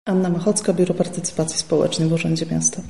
Anna Machocka, Biuro Partycypacji Społecznej w Urzędzie Miasta.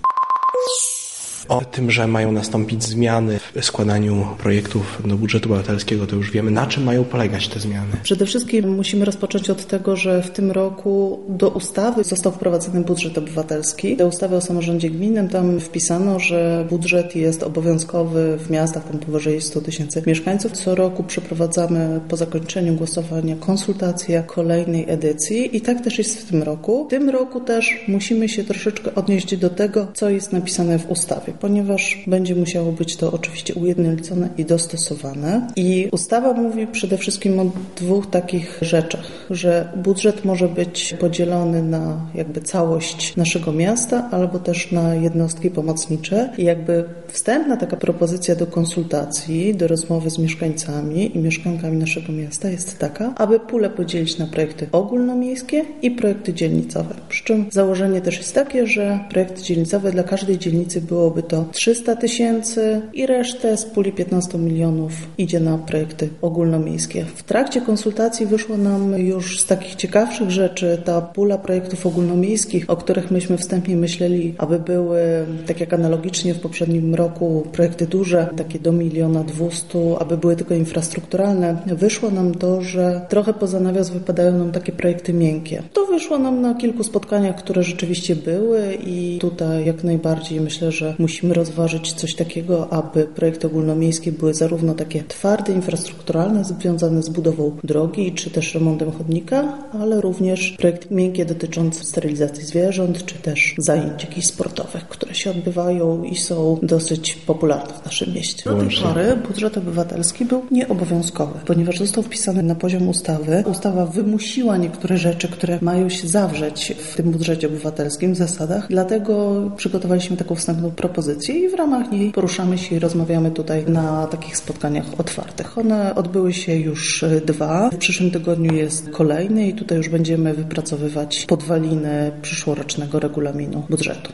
O tym, że mają nastąpić zmiany w składaniu projektów do budżetu obywatelskiego, to już wiemy. Na czym mają polegać te zmiany? Przede wszystkim musimy rozpocząć od tego, że w tym roku do ustawy został wprowadzony budżet obywatelski. Do ustawy o samorządzie gminnym tam wpisano, że budżet jest obowiązkowy w miastach tam powyżej 100 000 mieszkańców. Co roku przeprowadzamy po zakończeniu głosowania konsultacje kolejnej edycji i tak też jest w tym roku. W tym roku też musimy się troszeczkę odnieść do tego, co jest napisane w ustawie, ponieważ będzie musiało być to oczywiście ujednolicone i dostosowane. I ustawa mówi przede wszystkim o dwóch takich rzeczach, że budżet może być podzielony na jakby całość naszego miasta, albo też na jednostki pomocnicze. I jakby wstępna taka propozycja do konsultacji, do rozmowy z mieszkańcami i mieszkankami naszego miasta jest taka, aby pulę podzielić na projekty ogólnomiejskie i projekty dzielnicowe. Przy czym założenie też jest takie, że projekty dzielnicowe dla każdej dzielnicy byłoby to 300 000 i resztę z puli 15 milionów idzie na projekty ogólnomiejskie. W trakcie konsultacji wyszło nam już z takich ciekawszych rzeczy ta pula projektów ogólnomiejskich, o których myśmy wstępnie myśleli, aby były, tak jak analogicznie w poprzednim roku, projekty duże, takie do 1 200 000, aby były tylko infrastrukturalne. Wyszło nam to, że trochę poza nawias wypadają nam takie projekty miękkie. To wyszło nam na kilku spotkaniach, które rzeczywiście były i tutaj jak najbardziej myślę, że musimy rozważyć coś takiego, aby projekty ogólnomiejskie były zarówno takie twarde, infrastrukturalne, związane z budową drogi, czy też remontem chodnika, ale również projekty miękkie dotyczące sterylizacji zwierząt, czy też zajęć jakichś sportowych, które się odbywają i są dosyć popularne w naszym mieście. Do tej pory budżet obywatelski był nieobowiązkowy, ponieważ został wpisany na poziom ustawy. Ustawa wymusiła niektóre rzeczy, które mają się zawrzeć w tym budżecie obywatelskim w zasadach, dlatego przygotowaliśmy taką wstępną propozycję i w ramach niej poruszamy się i rozmawiamy tutaj na takich spotkaniach otwartych. One odbyły się już 2. W przyszłym tygodniu jest kolejny i tutaj już będziemy wypracowywać podwaliny przyszłorocznego regulaminu budżetu.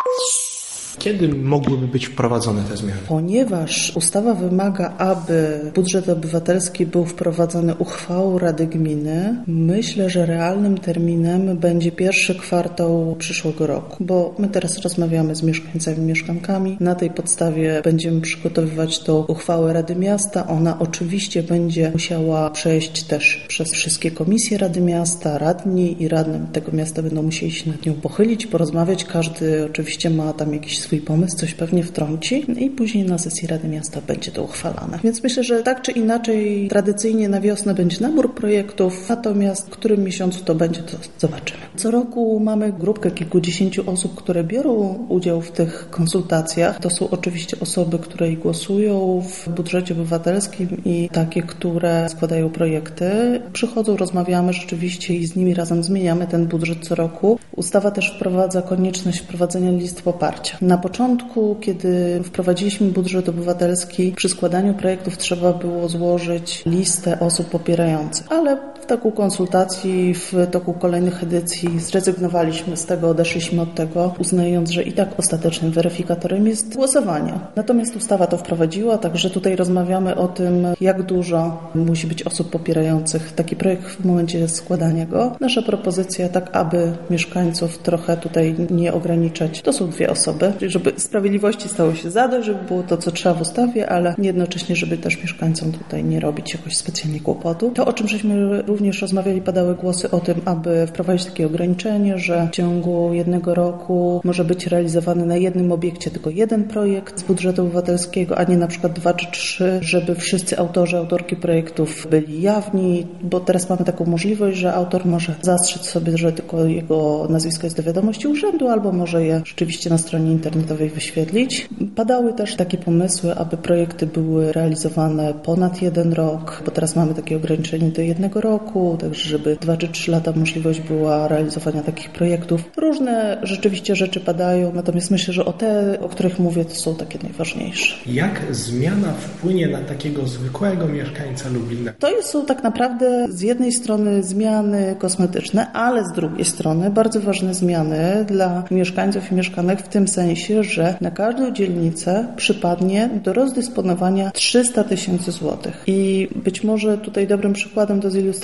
Kiedy mogłyby być wprowadzone te zmiany? Ponieważ ustawa wymaga, aby budżet obywatelski był wprowadzony uchwałą Rady Gminy, myślę, że realnym terminem będzie pierwszy kwartał przyszłego roku, bo my teraz rozmawiamy z mieszkańcami i mieszkankami. Na tej podstawie będziemy przygotowywać tą uchwałę Rady Miasta. Ona oczywiście będzie musiała przejść też przez wszystkie komisje Rady Miasta, radni i radni tego miasta będą musieli się nad nią pochylić, porozmawiać. Każdy oczywiście ma tam jakiś swój pomysł, coś pewnie wtrąci i później na sesji Rady Miasta będzie to uchwalane. Więc myślę, że tak czy inaczej tradycyjnie na wiosnę będzie nabór projektów, natomiast w którym miesiącu to będzie, to zobaczymy. Co roku mamy grupkę kilkudziesięciu osób, które biorą udział w tych konsultacjach. To są oczywiście osoby, które głosują w budżecie obywatelskim i takie, które składają projekty. Przychodzą, rozmawiamy rzeczywiście i z nimi razem zmieniamy ten budżet co roku. Ustawa też wprowadza konieczność wprowadzenia list poparcia. Na początku, kiedy wprowadziliśmy budżet obywatelski, przy składaniu projektów trzeba było złożyć listę osób popierających, ale w toku konsultacji, w toku kolejnych edycji zrezygnowaliśmy z tego, odeszliśmy od tego, uznając, że i tak ostatecznym weryfikatorem jest głosowanie. Natomiast ustawa to wprowadziła, także tutaj rozmawiamy o tym, jak dużo musi być osób popierających taki projekt w momencie składania go. Nasza propozycja, tak aby mieszkańców trochę tutaj nie ograniczać, to są 2 osoby, żeby sprawiedliwości stało się zadość, żeby było to, co trzeba w ustawie, ale jednocześnie, żeby też mieszkańcom tutaj nie robić jakoś specjalnie kłopotu. To, o czym żeśmy również rozmawiali, padały głosy o tym, aby wprowadzić takie ograniczenie, że w ciągu 1 roku może być realizowany na jednym obiekcie tylko 1 projekt z budżetu obywatelskiego, a nie na przykład 2 czy 3, żeby wszyscy autorzy, autorki projektów byli jawni, bo teraz mamy taką możliwość, że autor może zastrzec sobie, że tylko jego nazwisko jest do wiadomości urzędu, albo może je rzeczywiście na stronie internetowej wyświetlić. Padały też takie pomysły, aby projekty były realizowane ponad 1 rok, bo teraz mamy takie ograniczenie do 1 roku, także żeby 2 czy 3 lata możliwość była realizowania takich projektów. Różne rzeczywiście rzeczy padają, natomiast myślę, że o których mówię, to są takie najważniejsze. Jak zmiana wpłynie na takiego zwykłego mieszkańca Lublina? To są tak naprawdę z jednej strony zmiany kosmetyczne, ale z drugiej strony bardzo ważne zmiany dla mieszkańców i mieszkanek w tym sensie, że na każdą dzielnicę przypadnie do rozdysponowania 300 000 złotych. I być może tutaj dobrym przykładem do zilustrowania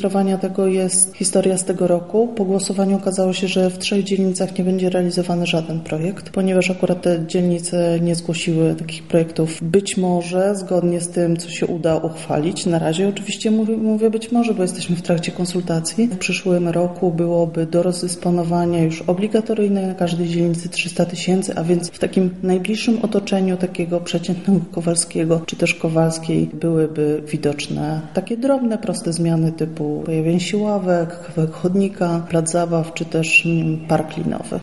zilustrowania tego jest historia z tego roku. Po głosowaniu okazało się, że w 3 dzielnicach nie będzie realizowany żaden projekt, ponieważ akurat te dzielnice nie zgłosiły takich projektów. Być może zgodnie z tym, co się uda uchwalić. Na razie oczywiście mówię być może, bo jesteśmy w trakcie konsultacji. W przyszłym roku byłoby do rozdysponowania już obligatoryjne na każdej dzielnicy 300 000, a więc w takim najbliższym otoczeniu takiego przeciętnego Kowalskiego czy też Kowalskiej byłyby widoczne takie drobne, proste zmiany typu pojawienie się ławek, kawałek chodnika, plac zabaw czy też park linowy.